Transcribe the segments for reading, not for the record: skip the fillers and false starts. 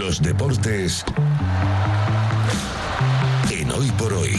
Los deportes en Hoy por Hoy.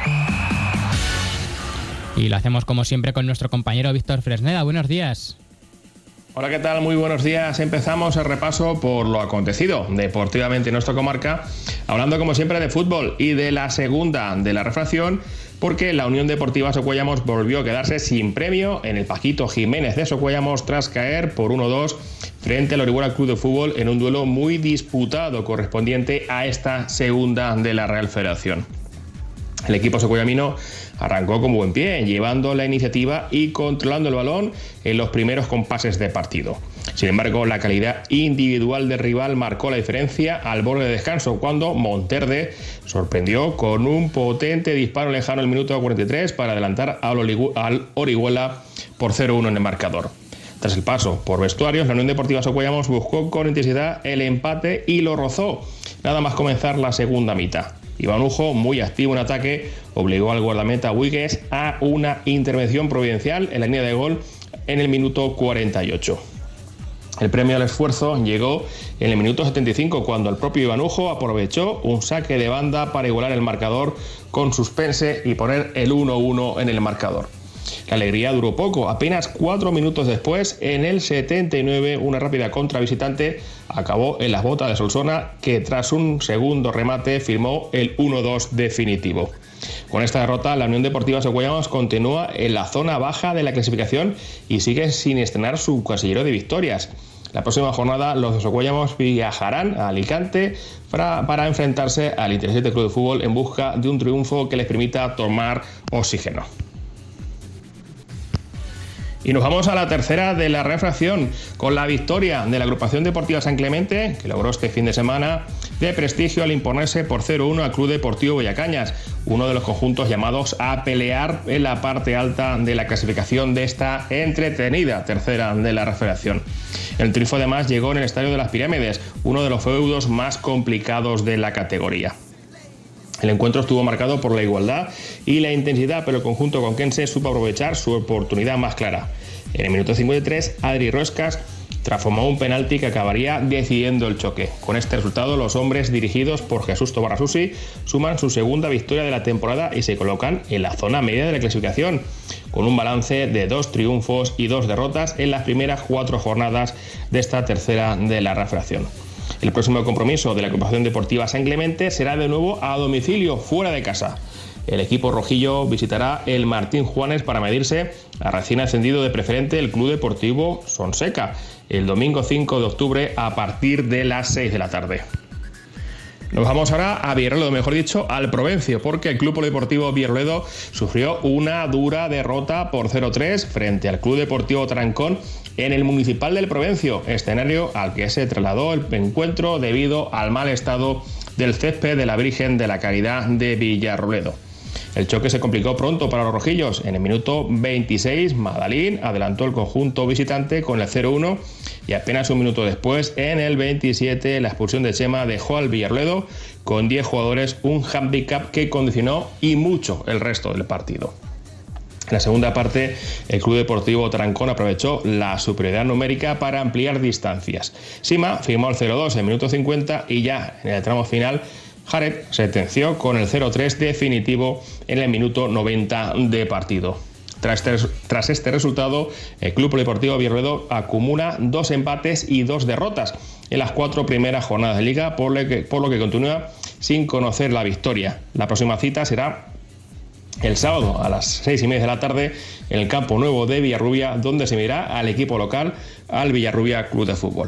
Y lo hacemos como siempre con nuestro compañero Víctor Fresneda. Buenos días. Hola, ¿qué tal? Muy buenos días. Empezamos el repaso por lo acontecido deportivamente en nuestra comarca, hablando como siempre de fútbol y de la segunda de la refracción, porque la Unión Deportiva Socuellamos volvió a quedarse sin premio en el Paquito Jiménez de Socuellamos tras caer por 1-2 frente al Orihuela Club de Fútbol en un duelo muy disputado correspondiente a esta segunda de la Real Federación. El equipo socuellamino arrancó con buen pie, llevando la iniciativa y controlando el balón en los primeros compases de partido. Sin embargo, la calidad individual del rival marcó la diferencia al borde de descanso, cuando Monterde sorprendió con un potente disparo lejano el minuto 43 para adelantar al Orihuela por 0-1 en el marcador. Tras el paso por vestuarios, la Unión Deportiva Socuellamos buscó con intensidad el empate y lo rozó, nada más comenzar la segunda mitad. Ivanujo, muy activo en ataque, obligó al guardameta Huigues a una intervención providencial en la línea de gol en el minuto 48. El premio al esfuerzo llegó en el minuto 75, cuando el propio Ivanujo aprovechó un saque de banda para igualar el marcador con suspense y poner el 1-1 en el marcador. La alegría duró poco, apenas 4 minutos después, en el 79, una rápida contra visitante acabó en las botas de Solsona, que tras un segundo remate firmó el 1-2 definitivo. Con esta derrota, la Unión Deportiva Socuellamos continúa en la zona baja de la clasificación y sigue sin estrenar su casillero de victorias. La próxima jornada, los de Socuellamos viajarán a Alicante para enfrentarse al Intercity Club de Fútbol en busca de un triunfo que les permita tomar oxígeno. Y nos vamos a la tercera de la refracción, con la victoria de la Agrupación Deportiva San Clemente, que logró este fin de semana de prestigio al imponerse por 0-1 al Club Deportivo Bellacañas, uno de los conjuntos llamados a pelear en la parte alta de la clasificación de esta entretenida tercera de la refracción. El triunfo además llegó en el Estadio de las Pirámides, uno de los feudos más complicados de la categoría. El encuentro estuvo marcado por la igualdad y la intensidad, pero el conjunto conquense supo aprovechar su oportunidad más clara. En el minuto 53, Adri Ruescas transformó un penalti que acabaría decidiendo el choque. Con este resultado, los hombres dirigidos por Jesús Tobarra Susi suman su segunda victoria de la temporada y se colocan en la zona media de la clasificación, con un balance de 2 triunfos y 2 derrotas en las primeras 4 jornadas de esta tercera de la refracción. El próximo compromiso de la Agrupación Deportiva San Clemente será de nuevo a domicilio, fuera de casa. El equipo rojillo visitará el Martín Juanes para medirse al recién ascendido de preferente el Club Deportivo Sonseca el domingo 5 de octubre a partir de las 6 de la tarde. Nos vamos ahora a Villarroledo, mejor dicho, al Provencio, porque el Club Polideportivo Villarroledo sufrió una dura derrota por 0-3 frente al Club Deportivo Trancón en el Municipal del Provencio, escenario al que se trasladó el encuentro debido al mal estado del césped de la Virgen de la Caridad de Villarroledo. El choque se complicó pronto para los rojillos. En el minuto 26, Madalín adelantó el conjunto visitante con el 0-1 y apenas un minuto después, en el 27, la expulsión de Chema dejó al Villarroledo con 10 jugadores un handicap que condicionó y mucho el resto del partido. En la segunda parte, el Club Deportivo Trancón aprovechó la superioridad numérica para ampliar distancias. Sima firmó el 0-2 en el minuto 50 y ya en el tramo final, Jared sentenció con el 0-3 definitivo en el minuto 90 de partido. Tras este resultado, el Club Polideportivo Villarroledo acumula 2 empates y 2 derrotas en las 4 primeras jornadas de liga, por lo que continúa sin conocer la victoria. La próxima cita será el sábado a las 6:30 de la tarde en el Campo Nuevo de Villarrubia, donde se medirá al equipo local, al Villarrubia Club de Fútbol.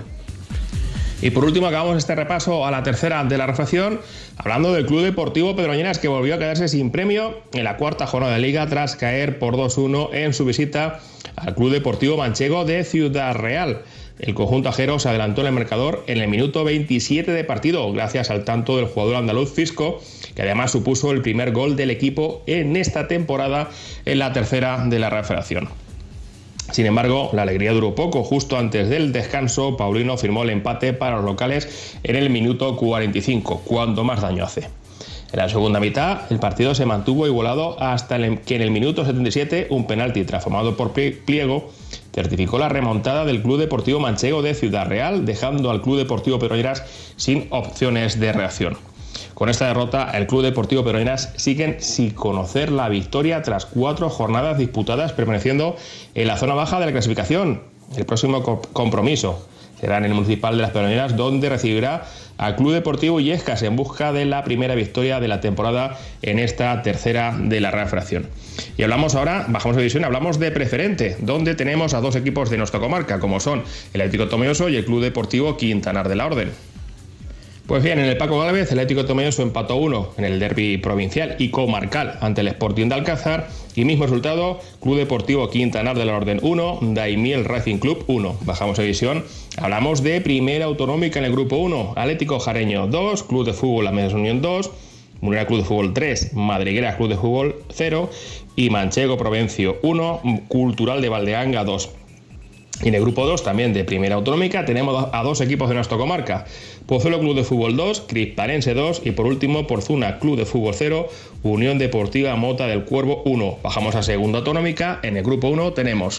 Y por último acabamos este repaso a la tercera de la refracción hablando del Club Deportivo Pedroñeras, que volvió a quedarse sin premio en la cuarta jornada de liga tras caer por 2-1 en su visita al Club Deportivo Manchego de Ciudad Real. El conjunto ajero se adelantó en el marcador en el minuto 27 de partido gracias al tanto del jugador andaluz Fisco, que además supuso el primer gol del equipo en esta temporada en la tercera de la refracción. Sin embargo, la alegría duró poco. Justo antes del descanso, Paulino firmó el empate para los locales en el minuto 45, cuando más daño hace. En la segunda mitad, el partido se mantuvo igualado hasta que en el minuto 77 un penalti transformado por Pliego certificó la remontada del Club Deportivo Manchego de Ciudad Real, dejando al Club Deportivo Pedroñeras sin opciones de reacción. Con esta derrota, el Club Deportivo Pedroñeras siguen sin conocer la victoria tras 4 jornadas disputadas, permaneciendo en la zona baja de la clasificación. El próximo compromiso será en el Municipal de las Pedroñeras, donde recibirá al Club Deportivo Illescas en busca de la primera victoria de la temporada en esta tercera de la Real Federación. Y hablamos ahora, bajamos de división, hablamos de Preferente, donde tenemos a 2 equipos de nuestra comarca, como son el Atlético Tomelloso y el Club Deportivo Quintanar de la Orden. Pues bien, en el Paco Gálvez, el Atlético Tomelloso empató 1 en el derbi provincial y comarcal ante el Sporting de Alcázar, y mismo resultado, Club Deportivo Quintanar de la Orden 1, Daimiel Racing Club 1. Bajamos de división, hablamos de Primera Autonómica en el Grupo 1, Atlético Jareño 2, Club de Fútbol La Mesa Unión 2, Munera Club de Fútbol 3, Madriguera Club de Fútbol 0 y Manchego Provencio 1, Cultural de Valdeanga 2. Y en el Grupo 2, también de Primera Autonómica, tenemos a 2 equipos de nuestra comarca. Pozuelo Club de Fútbol 2, Crisparense 2 y por último Porzuna Club de Fútbol 0, Unión Deportiva Mota del Cuervo 1. Bajamos a Segunda Autonómica. En el Grupo 1 tenemos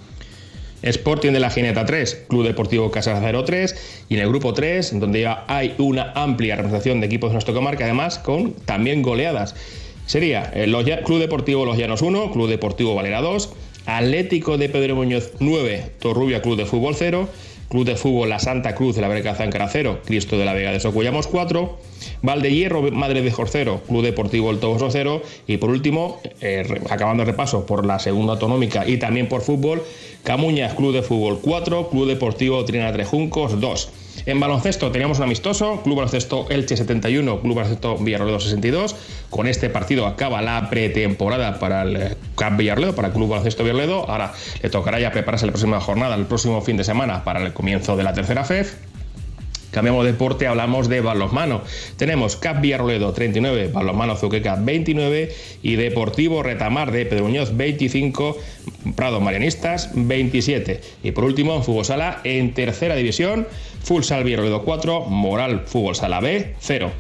Sporting de la Gineta 3, Club Deportivo Casa de Acero 3, y en el Grupo 3, donde ya hay una amplia representación de equipos de nuestra comarca, además con también goleadas. Sería el Club Deportivo Los Llanos 1, Club Deportivo Valera 2, Atlético de Pedro Muñoz 9, Torrubia Club de Fútbol 0, Club de Fútbol La Santa Cruz de la Breca Záncara 0, Cristo de la Vega de Socuyamos 4, Valdehierro Madre de Jor 0, Club Deportivo El Toboso 0 y por último, acabando el repaso por la Segunda Autonómica y también por fútbol, Camuñas Club de Fútbol 4, Club Deportivo Trinidad Trejuncos 2. En baloncesto teníamos un amistoso, Club Baloncesto Elche 71, Club Baloncesto Villarroledo 62. Con este partido acaba la pretemporada para el Camp Villarroledo, para el Club Baloncesto Villarroledo. Ahora le tocará ya prepararse la próxima jornada, el próximo fin de semana, para el comienzo de la tercera FEF. Cambiamos de deporte, hablamos de balonmano. Tenemos CAP Villarroledo 39, balonmano Zuqueca 29 y Deportivo Retamar de Pedro Muñoz 25, Prado Marianistas 27. Y por último, en fútbol sala, en tercera división, Futsal Villarroledo 4, Moral Fútbol Sala B 0.